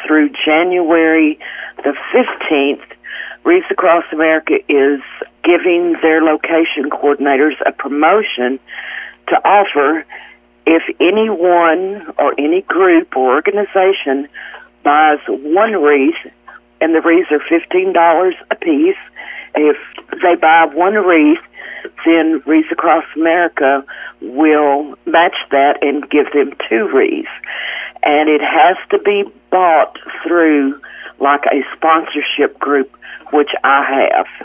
through January the 15th, Wreaths Across America is giving their location coordinators a promotion to offer if anyone or any group or organization buys one wreath, and the wreaths are $15 a piece. If they buy one wreath, then Wreaths Across America will match that and give them two wreaths. And it has to be bought through like a sponsorship group, which I have.